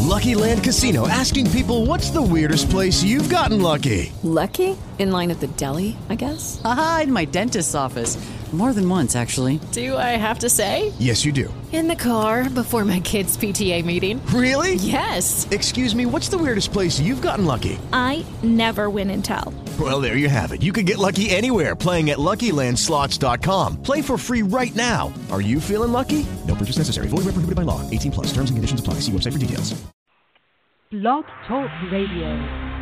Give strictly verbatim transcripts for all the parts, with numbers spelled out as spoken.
Lucky Land Casino, asking people, what's the weirdest place you've gotten lucky? Lucky? In line at the deli, I guess? Aha, in my dentist's office. More than once, actually. Do I have to say? Yes, you do. In the car before my kids' P T A meeting. Really? Yes. Excuse me, what's the weirdest place you've gotten lucky? I never win and tell. Well, there you have it. You can get lucky anywhere, playing at Lucky Land Slots dot com. Play for free right now. Are you feeling lucky? No purchase necessary. Void where prohibited by law. eighteen plus. Terms and conditions apply. See website for details. Blog Talk Radio.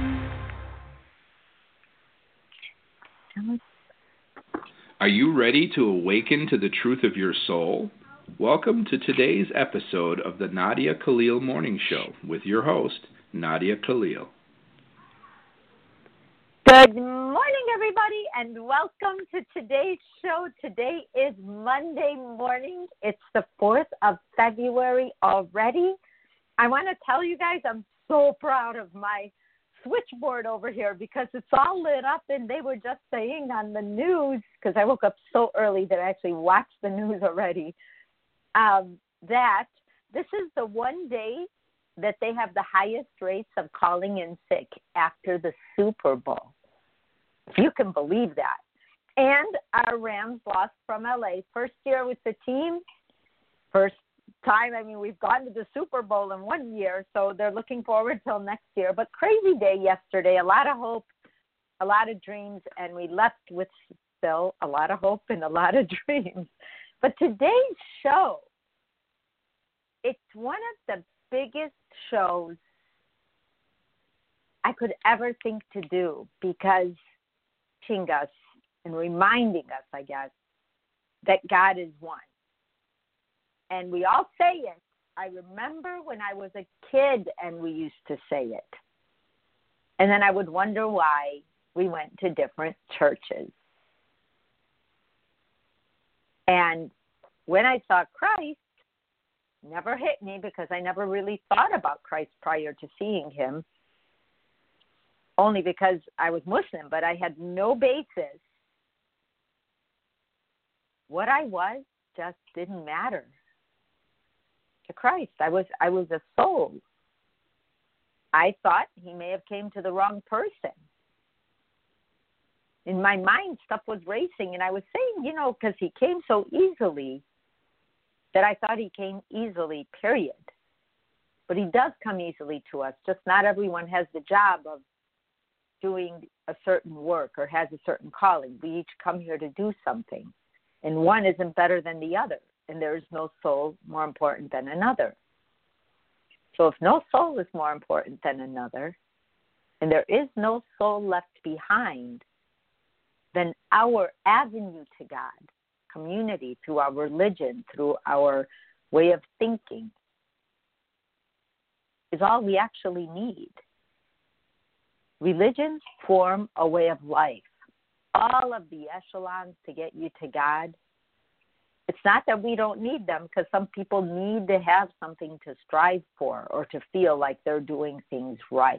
Are you ready to awaken to the truth of your soul? Welcome to today's episode of the Nadia Khalil Morning Show with your host, Nadia Khalil. Good morning, everybody, and welcome to today's show. Today is Monday morning. It's the fourth of February already. I want to tell you guys I'm so proud of my switchboard over here because it's all lit up, and they were just saying on the news, because I woke up so early that I actually watched the news already, um, that this is the one day that they have the highest rates of calling in sick after the Super Bowl. If you can believe that. And our Rams lost from L A. First year with the team, first time, I mean, we've gone to the Super Bowl in one year, so they're looking forward till next year. But crazy day yesterday, a lot of hope, a lot of dreams, and we left with still a lot of hope and a lot of dreams. But today's show, it's one of the biggest shows I could ever think to do because teaching us and reminding us, I guess, that God is one. And we all say it. I remember when I was a kid and we used to say it. And then I would wonder why we went to different churches. And when I saw Christ, never hit me because I never really thought about Christ prior to seeing him, only because I was Muslim, but I had no basis. What I was just didn't matter to Christ. I was I was a soul. I thought he may have came to the wrong person. In my mind, stuff was racing, and I was saying, you know, because he came so easily that I thought he came easily, period. But he does come easily to us, just not everyone has the job of doing a certain work or has a certain calling. We each come here to do something, and one isn't better than the other. And there is no soul more important than another. So if no soul is more important than another, and there is no soul left behind, then our avenue to God, community, through our religion, through our way of thinking, is all we actually need. Religions form a way of life. All of the echelons to get you to God. It's not that we don't need them, because some people need to have something to strive for or to feel like they're doing things right.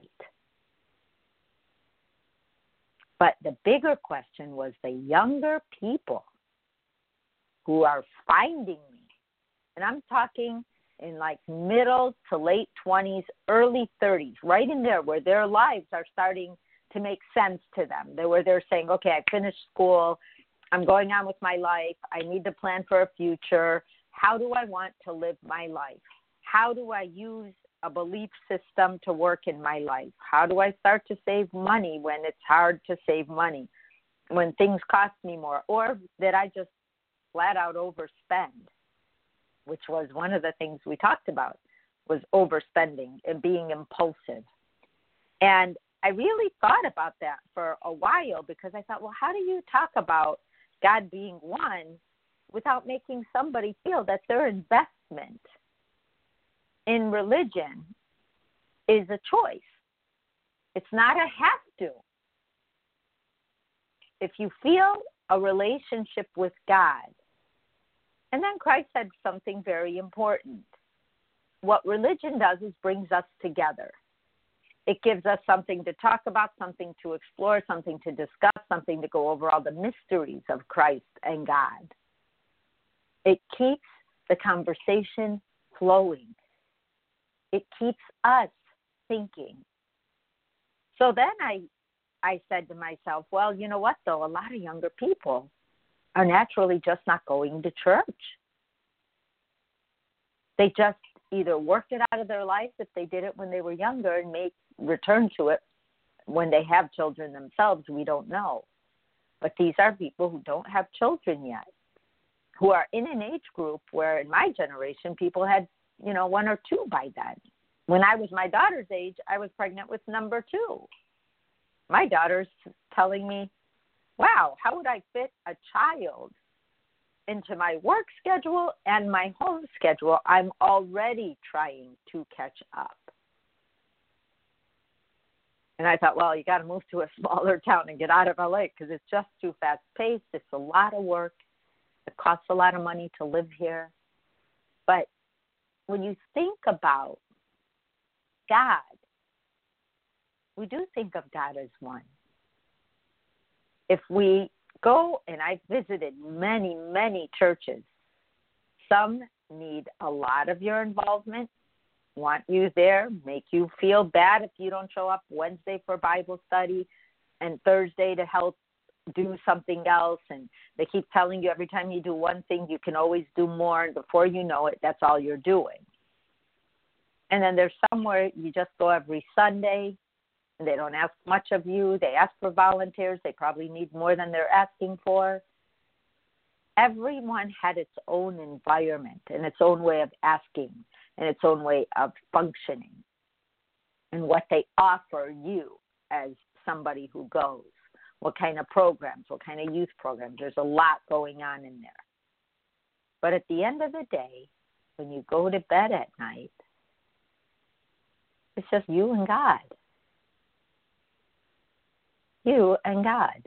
But the bigger question was the younger people who are finding me. And I'm talking in like middle to late twenties, early thirties, right in there where their lives are starting to make sense to them. They were there saying, okay, I finished school. I'm going on with my life. I need to plan for a future. How do I want to live my life? How do I use a belief system to work in my life? How do I start to save money when it's hard to save money, when things cost me more, or that I just flat out overspend, which was one of the things we talked about, was overspending and being impulsive. And I really thought about that for a while because I thought, well, how do you talk about God being one without making somebody feel that their investment in religion is a choice? It's not a have to. If you feel a relationship with God, and then Christ said something very important. What religion does is brings us together. It gives us something to talk about, something to explore, something to discuss, something to go over all the mysteries of Christ and God. It keeps the conversation flowing. It keeps us thinking. So then I, I said to myself, well, you know what, though? A lot of younger people are naturally just not going to church. They just either worked it out of their life if they did it when they were younger and may return to it when they have children themselves. We don't know. But these are people who don't have children yet, who are in an age group where in my generation people had, you know, one or two by then. When I was my daughter's age, I was pregnant with number two. My daughter's telling me, wow, how would I fit a child into my work schedule and my home schedule? I'm already trying to catch up. And I thought, well, you got to move to a smaller town and get out of L A because it's just too fast-paced. It's a lot of work. It costs a lot of money to live here. But when you think about God, we do think of God as one. If we go, and I've visited many, many churches, some need a lot of your involvement, want you there, make you feel bad if you don't show up Wednesday for Bible study and Thursday to help do something else. And they keep telling you every time you do one thing, you can always do more. And before you know it, that's all you're doing. And then there's somewhere you just go every Sunday. And they don't ask much of you. They ask for volunteers. They probably need more than they're asking for. Everyone had its own environment and its own way of asking and its own way of functioning and what they offer you as somebody who goes. What kind of programs, what kind of youth programs. There's a lot going on in there. But at the end of the day, when you go to bed at night, it's just you and God. You and God.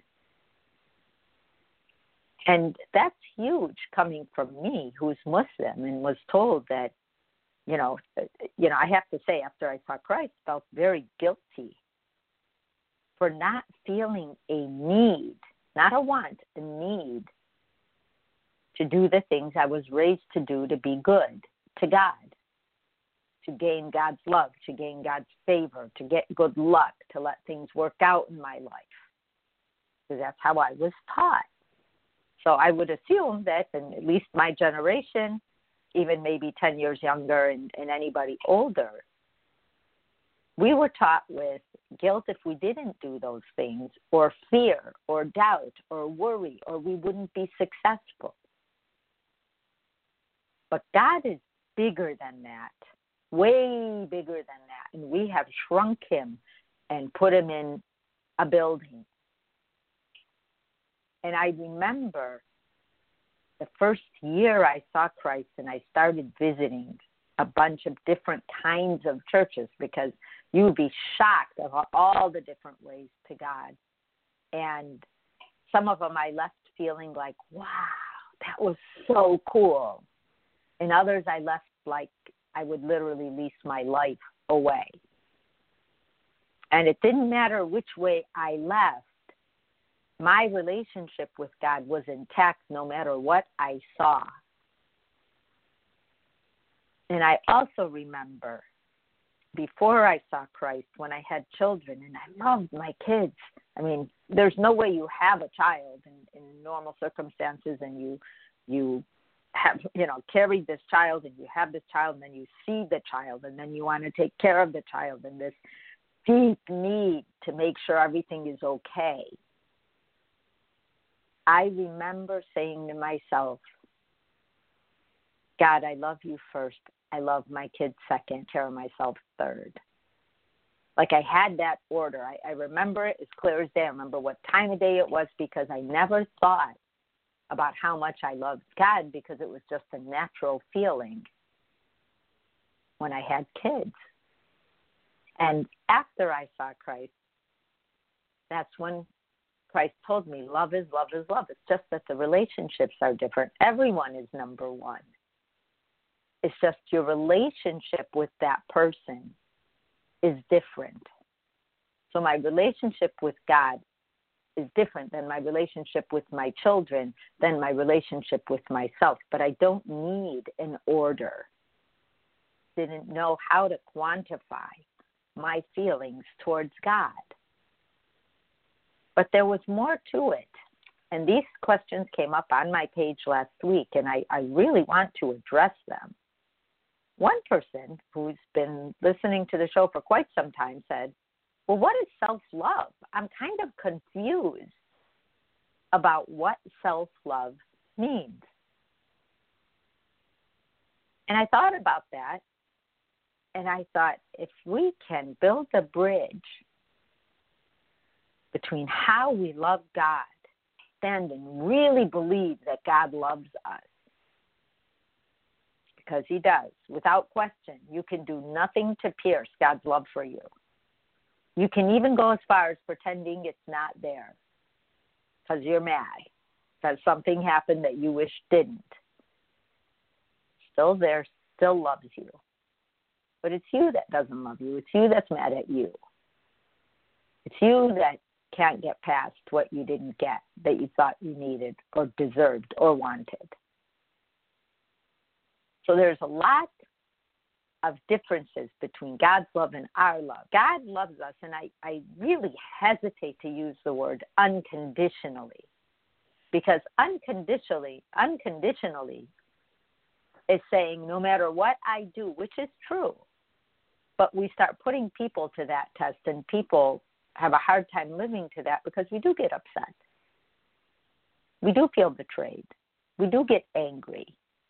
And that's huge coming from me, who's Muslim and was told that, you know, you know, I have to say, after I saw Christ, felt very guilty for not feeling a need, not a want, a need to do the things I was raised to do to be good to God, to gain God's love, to gain God's favor, to get good luck, to let things work out in my life. Because that's how I was taught. So I would assume that in at least my generation, even maybe ten years younger and, and anybody older, we were taught with guilt if we didn't do those things, or fear, or doubt, or worry, or we wouldn't be successful. But God is bigger than that, way bigger than that. And we have shrunk him and put him in a building. And I remember the first year I saw Christ and I started visiting a bunch of different kinds of churches, because you would be shocked at all the different ways to God. And some of them I left feeling like, wow, that was so cool. And others I left like I would literally lease my life away. And it didn't matter which way I left. My relationship with God was intact no matter what I saw. And I also remember before I saw Christ, when I had children, and I loved my kids. I mean, there's no way you have a child in, in normal circumstances and you you have, you know, carried this child and you have this child and then you see the child and then you want to take care of the child and this deep need to make sure everything is okay. I remember saying to myself, God, I love you first. I love my kids second, care of myself third. Like I had that order. I, I remember it as clear as day. I remember what time of day it was, because I never thought about how much I loved God, because it was just a natural feeling when I had kids. And after I saw Christ, that's when Christ told me, love is love is love. It's just that the relationships are different. Everyone is number one. It's just your relationship with that person is different. So my relationship with God is different than my relationship with my children, than my relationship with myself. But I don't need an order. didn't know how to quantify my feelings towards God. But there was more to it. And these questions came up on my page last week, and I, I really want to address them. One person who's been listening to the show for quite some time said, well, what is self-love? I'm kind of confused about what self-love means. And I thought about that, and I thought, if we can build a bridge between how we love God, stand and really believe that God loves us, because he does, without question, you can do nothing to pierce God's love for you. You can even go as far as pretending it's not there because you're mad, because something happened that you wish didn't. Still there, still loves you. But it's you that doesn't love you. It's you that's mad at you. It's you that can't get past what you didn't get, that you thought you needed or deserved or wanted. So there's a lot of differences between God's love and our love. God loves us, and I, I really hesitate to use the word unconditionally, because unconditionally, unconditionally is saying no matter what I do, which is true, but we start putting people to that test, and people have a hard time living to that because we do get upset. We do feel betrayed. We do get angry.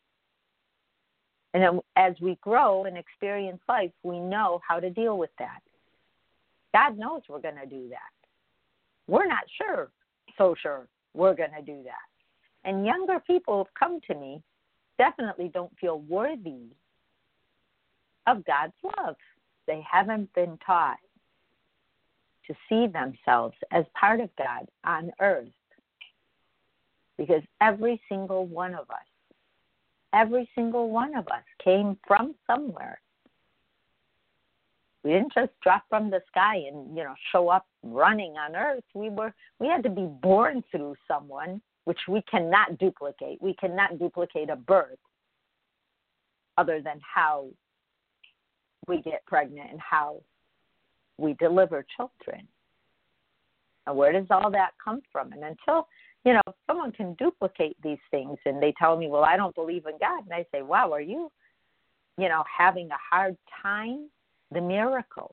And then as we grow and experience life, we know how to deal with that. God knows we're going to do that. We're not sure, so sure we're going to do that. And younger people who have come to me definitely don't feel worthy of God's love. They haven't been taught to see themselves as part of God on earth. Because every single one of us, every single one of us came from somewhere. We didn't just drop from the sky and, you know, show up running on earth. We were we had to be born through someone, which we cannot duplicate. We cannot duplicate a birth other than how we get pregnant and how we deliver children. And where does all that come from? And until, you know, someone can duplicate these things and they tell me, well, I don't believe in God. And I say, wow, are you, you know, having a hard time? The miracles.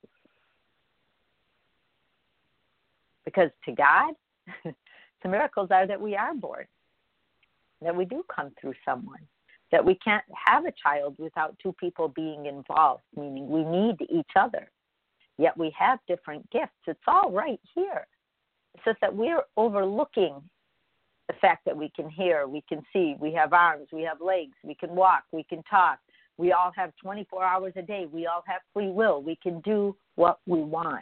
Because to God, the miracles are that we are born, that we do come through someone, that we can't have a child without two people being involved, meaning we need each other. Yet we have different gifts. It's all right here. It's just that we're overlooking the fact that we can hear, we can see, we have arms, we have legs, we can walk, we can talk. We all have twenty-four hours a day. We all have free will. We can do what we want.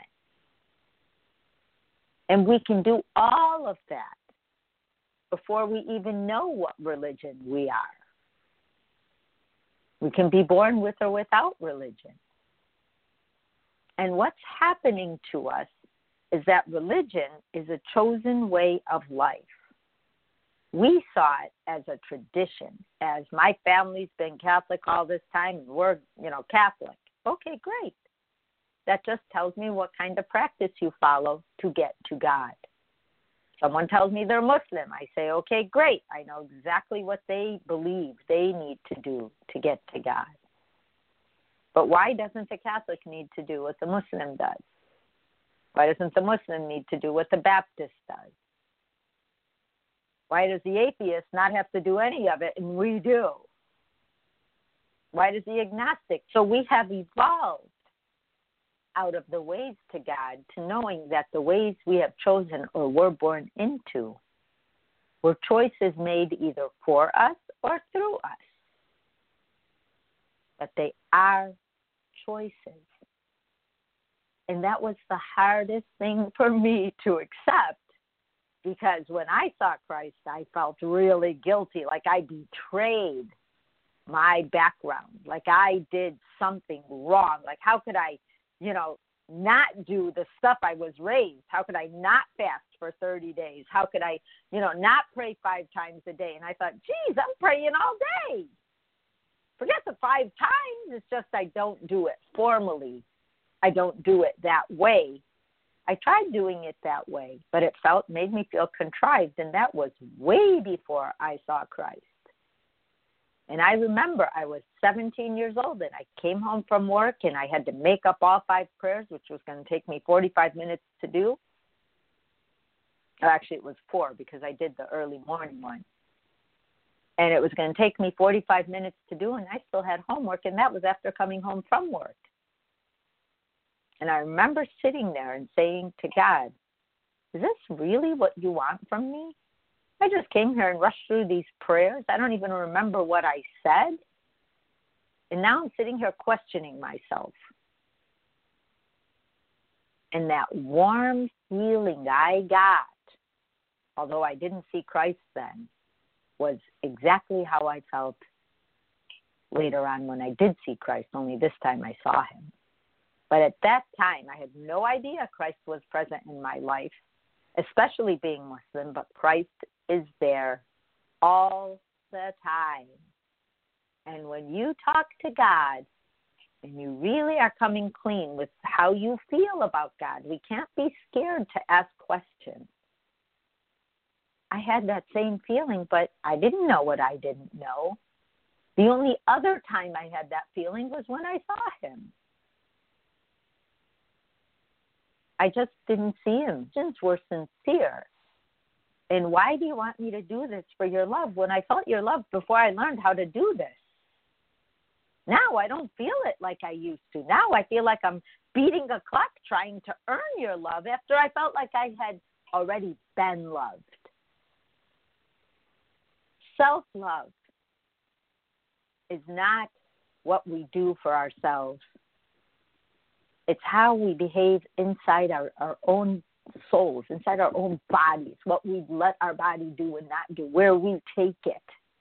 And we can do all of that before we even know what religion we are. We can be born with or without religion. And what's happening to us is that religion is a chosen way of life. We saw it as a tradition, as my family's been Catholic all this time, and we're, you know, Catholic. Okay, great. That just tells me what kind of practice you follow to get to God. Someone tells me they're Muslim. I say, okay, great. I know exactly what they believe they need to do to get to God. But why doesn't the Catholic need to do what the Muslim does? Why doesn't the Muslim need to do what the Baptist does? Why does the atheist not have to do any of it and we do? Why does the agnostic? So we have evolved out of the ways to God to knowing that the ways we have chosen or were born into were choices made either for us or through us. But they are choices. And that was the hardest thing for me to accept. Because when I saw Christ, I felt really guilty, like I betrayed my background, like I did something wrong. Like how could I, you know, not do the stuff I was raised? How could I not fast for thirty days? How could I, you know, not pray five times a day? And I thought, geez, I'm praying all day. Forget the five times. It's just I don't do it formally. I don't do it that way. I tried doing it that way, but it felt, made me feel contrived, and that was way before I saw Christ. And I remember I was seventeen years old, and I came home from work, and I had to make up all five prayers, which was going to take me forty-five minutes to do. Or actually, it was four because I did the early morning one. And it was going to take me forty-five minutes to do, and I still had homework, and that was after coming home from work. And I remember sitting there and saying to God, is this really what you want from me? I just came here and rushed through these prayers. I don't even remember what I said. And now I'm sitting here questioning myself. And that warm feeling I got, although I didn't see Christ then, was exactly how I felt later on when I did see Christ, only this time I saw him. But at that time, I had no idea Christ was present in my life, especially being Muslim, but Christ is there all the time. And when you talk to God and you really are coming clean with how you feel about God, we can't be scared to ask questions. I had that same feeling, but I didn't know what I didn't know. The only other time I had that feeling was when I saw him. I just didn't see him. His were sincere. And why do you want me to do this for your love when I felt your love before I learned how to do this? Now I don't feel it like I used to. Now I feel like I'm beating a clock trying to earn your love after I felt like I had already been loved. Self-love is not what we do for ourselves. It's how we behave inside our, our own souls, inside our own bodies, what we let our body do and not do, where we take it.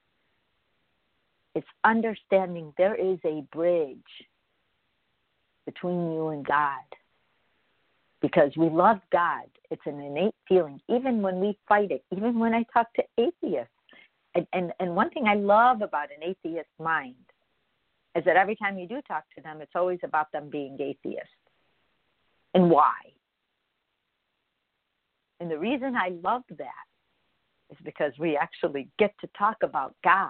It's understanding there is a bridge between you and God. Because we love God. It's an innate feeling, even when we fight it, even when I talk to atheists. And, and, and one thing I love about an atheist mind is that every time you do talk to them, it's always about them being atheists. And why? And the reason I love that is because we actually get to talk about God.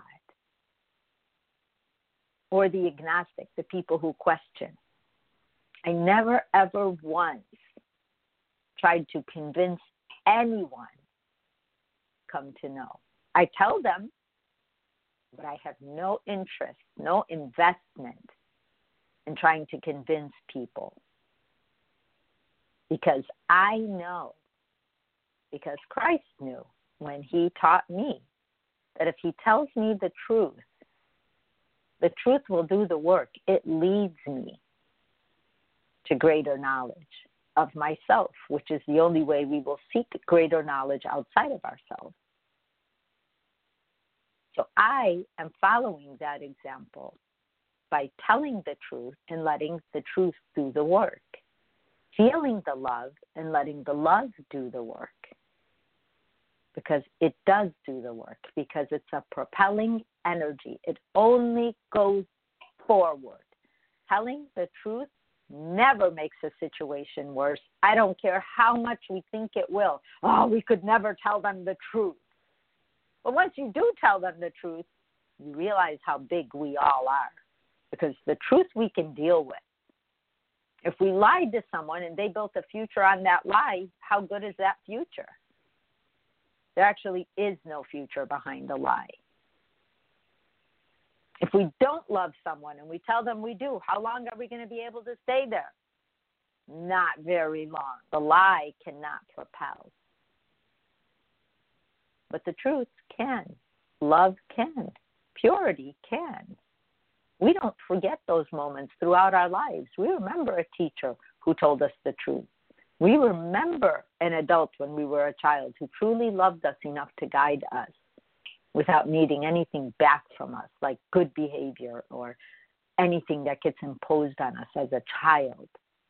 Or the agnostic, the people who question. I never, ever once tried to convince anyone come to know. I tell them, but I have no interest, no investment in trying to convince people. Because I know, because Christ knew when he taught me that if he tells me the truth, the truth will do the work. It leads me to greater knowledge of myself, which is the only way we will seek greater knowledge outside of ourselves. So I am following that example by telling the truth and letting the truth do the work, feeling the love and letting the love do the work, because it does do the work, because it's a propelling energy. It only goes forward. Telling the truth never makes a situation worse. I don't care how much we think it will. Oh, we could never tell them the truth. But once you do tell them the truth, you realize how big we all are, because the truth we can deal with. If we lied to someone and they built a future on that lie, how good is that future? There actually is no future behind a lie. If we don't love someone and we tell them we do, how long are we going to be able to stay there? Not very long. The lie cannot propel. But the truth can. Love can. Purity can. We don't forget those moments throughout our lives. We remember a teacher who told us the truth. We remember an adult when we were a child who truly loved us enough to guide us without needing anything back from us, like good behavior or anything that gets imposed on us as a child.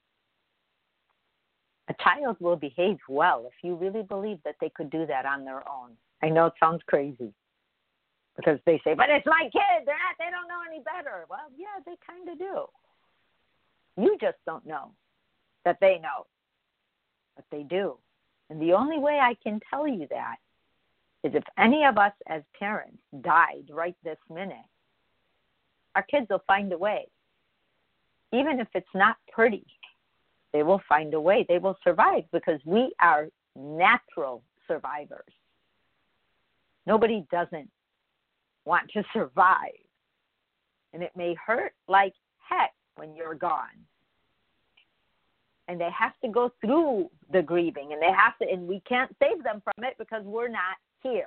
A child will behave well if you really believe that they could do that on their own. I know it sounds crazy. Because they say, but it's my kid. They're not, they don't know any better. Well, yeah, they kind of do. You just don't know that they know. But they do. And the only way I can tell you that is if any of us as parents died right this minute, our kids will find a way. Even if it's not pretty, they will find a way. They will survive because we are natural survivors. Nobody doesn't want to survive. And it may hurt like heck when you're gone. And they have to go through the grieving, and they have to, and we can't save them from it because we're not here.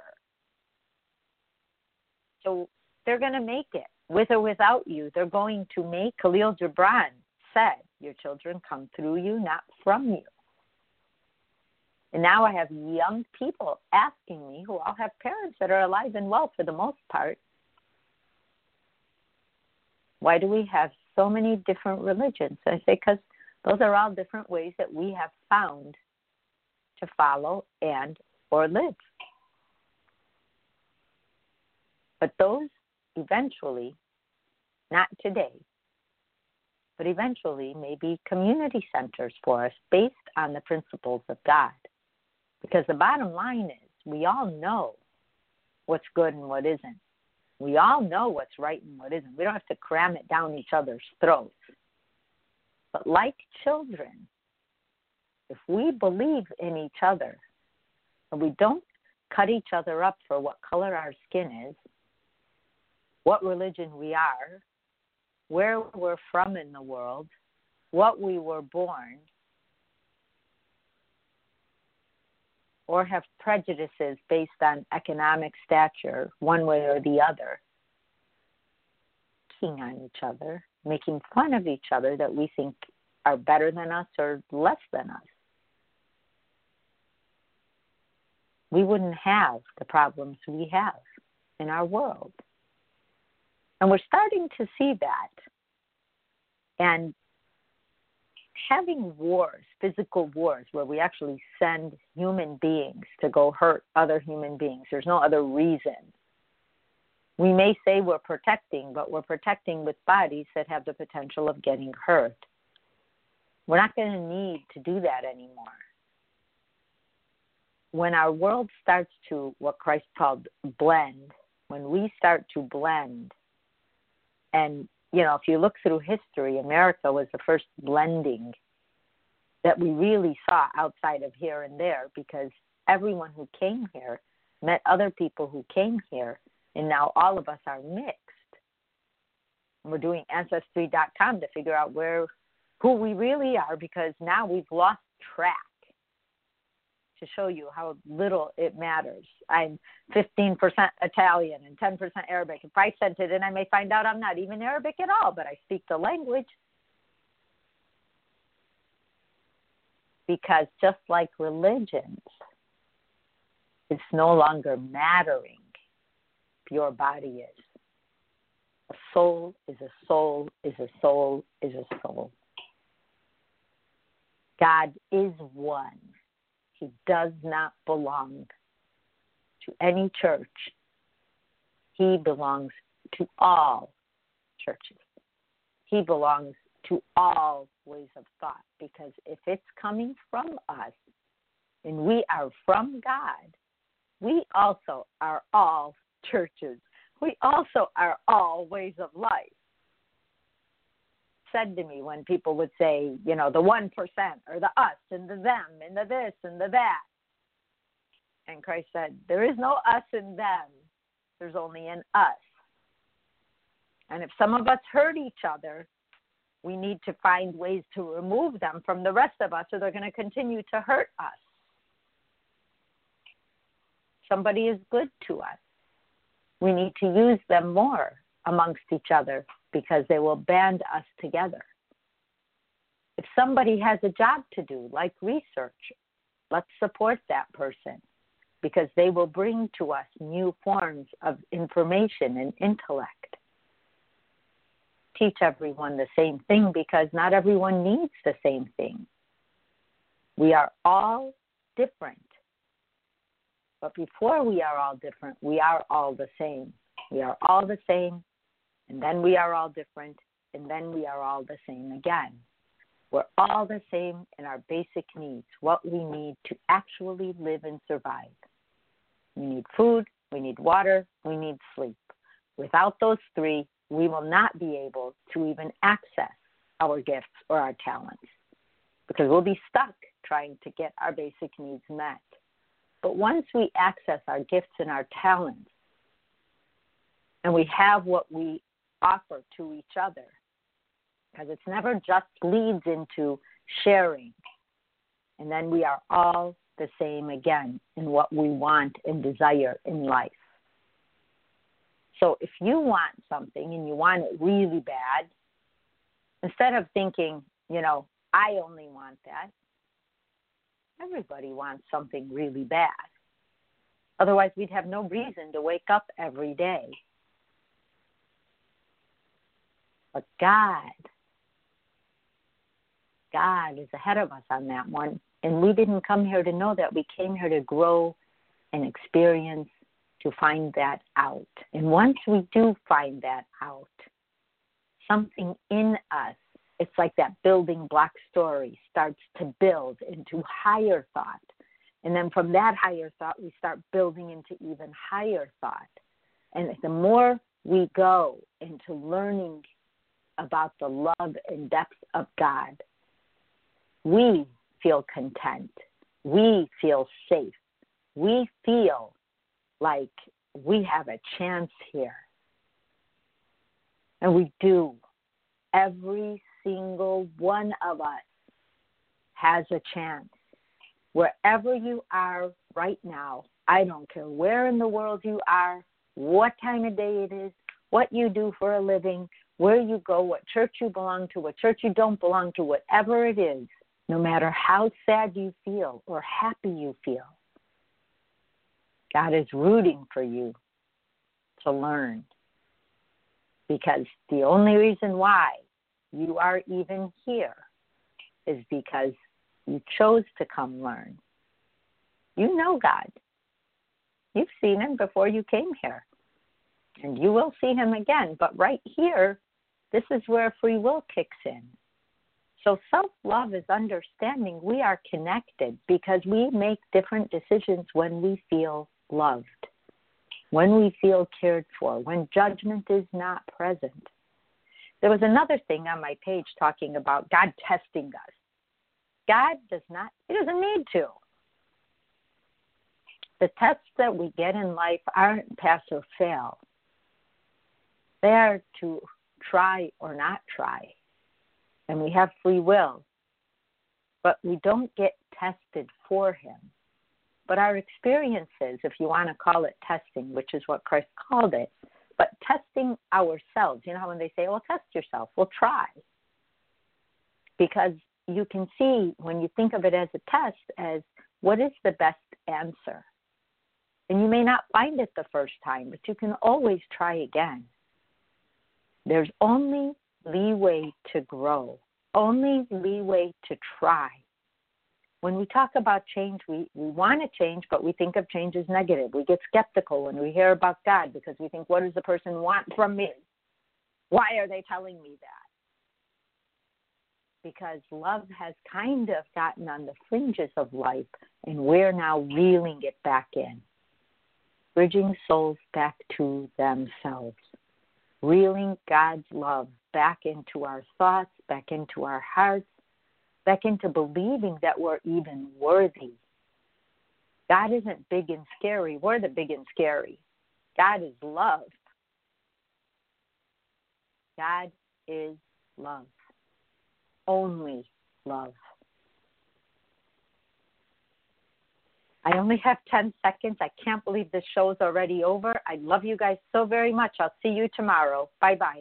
So they're going to make it, with or without you. They're going to make. Khalil Gibran said, your children come through you, not from you. And now I have young people asking me, who all have parents that are alive and well for the most part, why do we have so many different religions? I say, because those are all different ways that we have found to follow and or live. But those eventually, not today, but eventually may be community centers for us based on the principles of God. Because the bottom line is, we all know what's good and what isn't. We all know what's right and what isn't. We don't have to cram it down each other's throats. But like children, if we believe in each other and we don't cut each other up for what color our skin is, what religion we are, where we're from in the world, what we were born, or have prejudices based on economic stature, one way or the other, picking on each other, making fun of each other that we think are better than us or less than us, we wouldn't have the problems we have in our world. And we're starting to see that. And having wars, physical wars, where we actually send human beings to go hurt other human beings, there's no other reason. We may say we're protecting, but we're protecting with bodies that have the potential of getting hurt. We're not going to need to do that anymore. When our world starts to, what Christ called blend, when we start to blend, and, you know, if you look through history, America was the first blending that we really saw outside of here and there, because everyone who came here met other people who came here, and now all of us are mixed. And we're doing Ancestry dot com to figure out where, who we really are, because now we've lost track, to show you how little it matters. I'm fifteen percent Italian and ten percent Arabic. If I sent it in, I may find out I'm not even Arabic at all, but I speak the language. Because just like religions, it's no longer mattering if your body is. A soul is a soul is a soul is a soul. God is one. He does not belong to any church. He belongs to all churches. He belongs to all ways of thought, because if it's coming from us and we are from God, we also are all churches. We also are all ways of life. Said to me when people would say, you know, the one percent or the us and the them and the this and the that. And Christ said, there is no us and them. There's only an us. And if some of us hurt each other, we need to find ways to remove them from the rest of us, or they're going to continue to hurt us. Somebody is good to us. We need to use them more amongst each other, because they will band us together. If somebody has a job to do, like research, let's support that person, because they will bring to us new forms of information and intellect. Teach everyone the same thing, because not everyone needs the same thing. We are all different. But before we are all different, we are all the same. We are all the same, and then we are all different, and then we are all the same again. We're all the same in our basic needs, what we need to actually live and survive. We need food, we need water, we need sleep. Without those three, we will not be able to even access our gifts or our talents because we'll be stuck trying to get our basic needs met. But once we access our gifts and our talents, and we have what we offer to each other, because it's never just leads into sharing, and then we are all the same again in what we want and desire in life. So if you want something and you want it really bad, instead of thinking, you know, I only want that, everybody wants something really bad. Otherwise, we'd have no reason to wake up every day. But God, God is ahead of us on that one. And we didn't come here to know that. We came here to grow and experience, to find that out. And once we do find that out, something in us, it's like that building block story, starts to build into higher thought. And then from that higher thought, we start building into even higher thought. And the more we go into learning about the love and depth of God, we feel content. We feel safe. We feel like we have a chance here. And we do. Every single one of us has a chance. Wherever you are right now, I don't care where in the world you are, what time of day it is, what you do for a living, where you go, what church you belong to, what church you don't belong to, whatever it is, no matter how sad you feel or happy you feel, God is rooting for you to learn. Because the only reason why you are even here is because you chose to come learn. You know God. You've seen him before you came here. And you will see him again. But right here, this is where free will kicks in. So self-love is understanding we are connected because we make different decisions when we feel loved, when we feel cared for, when judgment is not present. There was another thing on my page talking about God testing us. God does not, he doesn't need to. The tests that we get in life aren't pass or fail. They are to try or not try. And we have free will. But we don't get tested for him. But our experiences, if you want to call it testing, which is what Christ called it, but testing ourselves, you know how when they say, well, test yourself, well, try. Because you can see when you think of it as a test as what is the best answer. And you may not find it the first time, but you can always try again. There's only leeway to grow, only leeway to try. When we talk about change, we, we want to change, but we think of change as negative. We get skeptical when we hear about God because we think, what does the person want from me? Why are they telling me that? Because love has kind of gotten on the fringes of life, and we're now reeling it back in, bridging souls back to themselves, reeling God's love back into our thoughts, back into our hearts, back into believing that we're even worthy. God isn't big and scary. We're the big and scary. God is love. God is love. Only love. I only have ten seconds. I can't believe this show is already over. I love you guys so very much. I'll see you tomorrow. Bye-bye.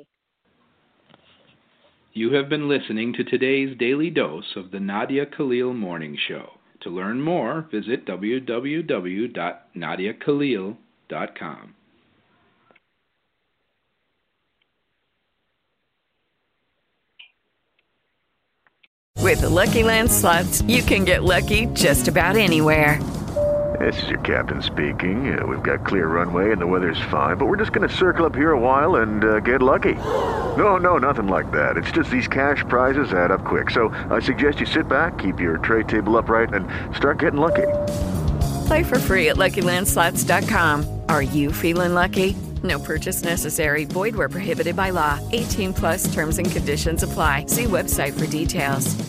You have been listening to today's daily dose of the Nadia Khalil Morning Show. To learn more, visit w w w dot nadia khalil dot com. With the Lucky Land Slots, you can get lucky just about anywhere. This is your captain speaking. Uh, we've got clear runway and the weather's fine, but we're just going to circle up here a while and uh, get lucky. No, no, nothing like that. It's just these cash prizes add up quick. So I suggest you sit back, keep your tray table upright, and start getting lucky. Play for free at Lucky Land Slots dot com. Are you feeling lucky? No purchase necessary. Void where prohibited by law. eighteen plus terms and conditions apply. See website for details.